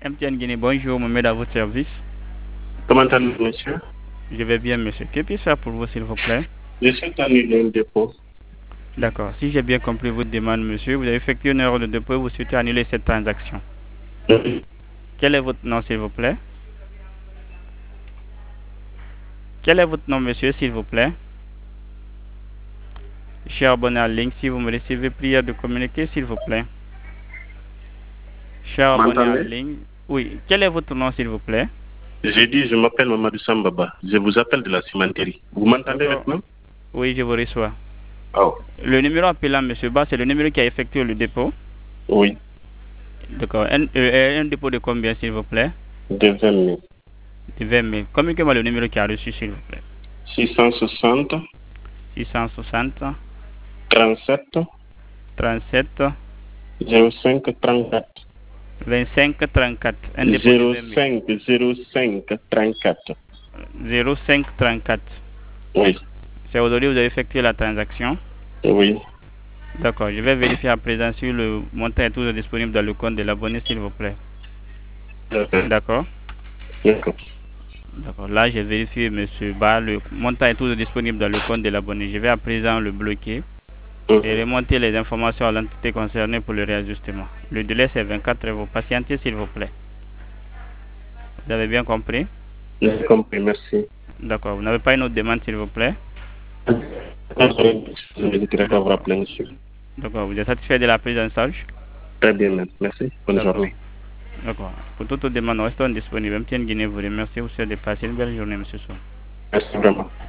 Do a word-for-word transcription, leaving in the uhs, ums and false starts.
M T N Guinée, bonjour, Mohamed à votre service. Comment allez-vous, monsieur? Je vais bien, monsieur. Que puis-je faire pour vous, s'il vous plaît? Je souhaite annuler un dépôt. D'accord. Si j'ai bien compris votre demande, monsieur, vous avez effectué une erreur de dépôt et vous souhaitez annuler cette transaction. Oui. Quel est votre nom, s'il vous plaît? Quel est votre nom, monsieur, s'il vous plaît? Je suis abonné en ligne. Si vous me recevez, prière de communiquer, s'il vous plaît. Je suis Vous abonné en m'entendez? ligne. Oui. Quel est votre nom, s'il vous plaît? J'ai dit, je m'appelle Mamadou Sambaba. Je vous appelle de la cimenterie. Vous m'entendez D'accord. maintenant? Oui, je vous reçois. Oh, Le numéro appelant monsieur Bas, c'est le numéro qui a effectué le dépôt. oui, D'accord. Un, euh, un dépôt de combien, s'il vous plaît? de vingt mille. De vingt mille. Communiquez-moi le numéro qui a reçu, s'il vous plaît. six cent soixante, six cent soixante, trente-sept, trente-sept, vingt-cinq, trente-quatre. vingt-cinq, trente-quatre. Un dépôt de zéro vingt mille. cinq, zéro cinq, trente-quatre. zéro cinq, trente-quatre. Oui, C'est aujourd'hui que vous avez effectué la transaction. oui. D'accord. Je vais vérifier à présent si le montant est toujours disponible dans le compte de l'abonné, s'il vous plaît. D'accord. D'accord. D'accord. D'accord. Là, j'ai vérifié, monsieur Bas. Le montant est toujours disponible dans le compte de l'abonné. Je vais à présent le bloquer et Mhm. remonter les informations à l'entité concernée pour le réajustement. Le délai, c'est vingt-quatre heures. Vous patientez, s'il vous plaît. Vous avez bien compris? J'ai compris, merci. D'accord. Vous n'avez pas une autre demande, s'il vous plaît? Je n'hésiterai pas à vous D'accord. rappeler, monsieur. D'accord. Vous êtes satisfait de la prise en charge? Très bien, merci. Bonne D'accord. journée. D'accord. Pour toute autre demande, restons disponibles. M T N Guinée vous remercie. Vous souhaite de passer une belle journée, monsieur Sow. Merci vraiment.